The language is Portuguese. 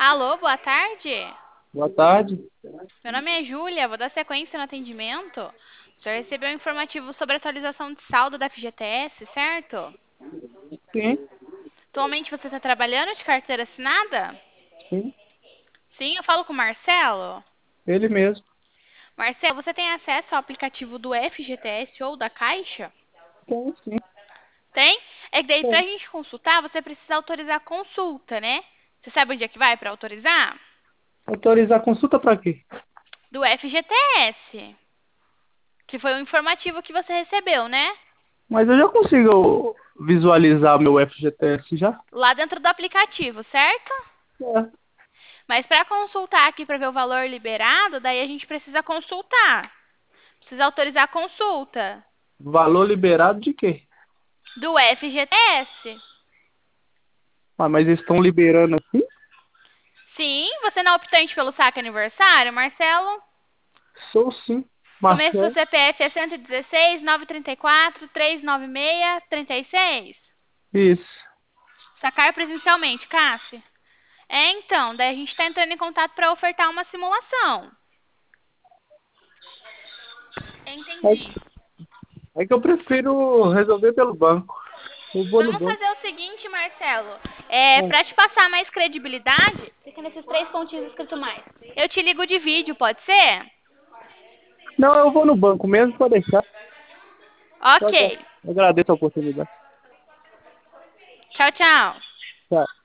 Alô, boa tarde. Boa tarde. Meu nome é Júlia, vou dar sequência no atendimento. O senhor recebeu um informativo sobre a atualização de saldo da FGTS, certo? Sim, Atualmente você está trabalhando de carteira assinada? sim, Sim, eu falo com o Marcelo. ele mesmo. Marcelo, você tem acesso ao aplicativo do FGTS ou da Caixa? Tem, sim, Tem? É que daí pra tem. gente consultar, você precisa autorizar a consulta, né? Você sabe onde é que vai para autorizar? Autorizar a consulta para quê? Do FGTS, que foi o informativo que você recebeu, né? Mas eu já consigo visualizar meu FGTS já? Lá dentro do aplicativo, certo? É. Mas para consultar aqui para ver o valor liberado, daí a gente precisa consultar. Precisa autorizar a consulta Valor liberado de quê? do FGTS. Mas eles estão liberando assim? Sim, você não é optante pelo saque aniversário, Marcelo? Sou sim. Começo do Marcelo? CPF é 116 934 396 36. Isso. Sacar presencialmente, Cassi? Então, daí a gente está entrando em contato para ofertar uma simulação. Entendi. É, é que eu prefiro resolver pelo banco. Eu vou no Vamos banco. fazer o seguinte, Marcelo. É. Para te passar mais credibilidade, fica nesses três pontinhos escrito mais. Eu te ligo de vídeo, pode ser? Não, eu vou no banco mesmo, pode deixar. Eu Ok. agradeço a oportunidade. Tchau, tchau. Tchau.